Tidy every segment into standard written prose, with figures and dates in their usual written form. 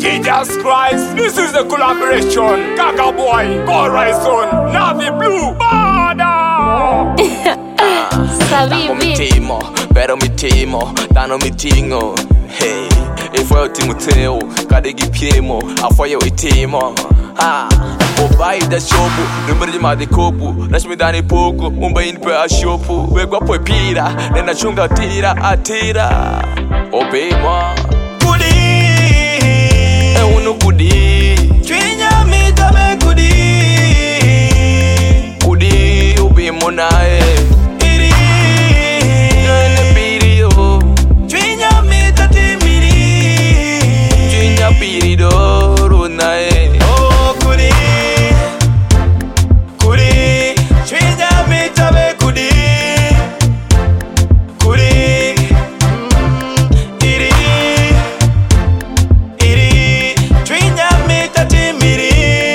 Jesus Christ, this is a collaboration. Gaga Boy, Horizon, Navi Blue, Bada. Dano mi timo, pero mi timo, dano mi tingo. Hey, e foi o Timoteo, cadê que piemo? A foi o itimo. O pai da chopo, número de mais de copo. Nós me dá nem pouco, bem para a chopo. O igual foi pira, nem na junga tira, atira. O bem, Kudi, é no Kudi. Twinya mi tabe Kudi. Kudi, o bem monae. Iri, ene pirio. Twinya mi tate miri. Twinya pirido, runae. Oh Kudi, Kudi. Twinya mi tabe Kudi. Kudi. Iri, iri. Twinya mi tate miri.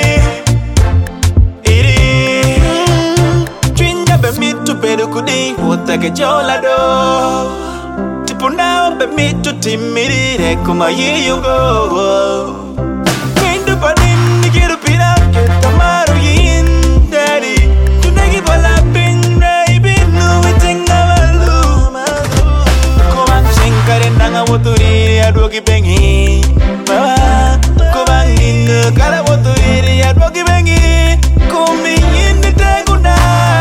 Iri. Twinya be mi tu pedo Kudi. Wota ke jola do. Tipuna be mi tu timiri. Rekuma yiyungo. Kindu panin ni kiru pina. Ketamaru yin daddy. Tunagi bola pin baby. Nuwitinga malu. Kubang singkare nanga woturi adwogi bengi. Kubang ningu kala woturi adwogi bengi. Kumi yindi teguna.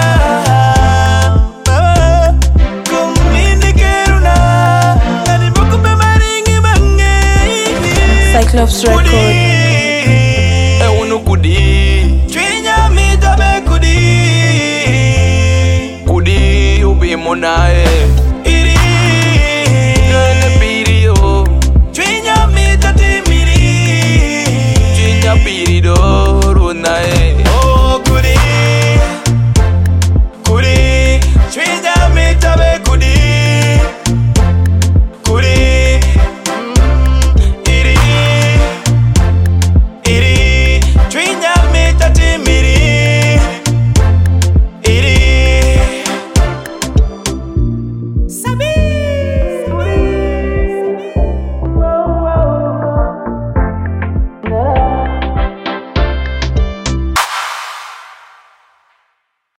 Kumi ni keruna. Nani boku be maringi bangi. Cyclops Record. É no Kudi. Twinya mi tabe Kudi. Kudi, o bem monae.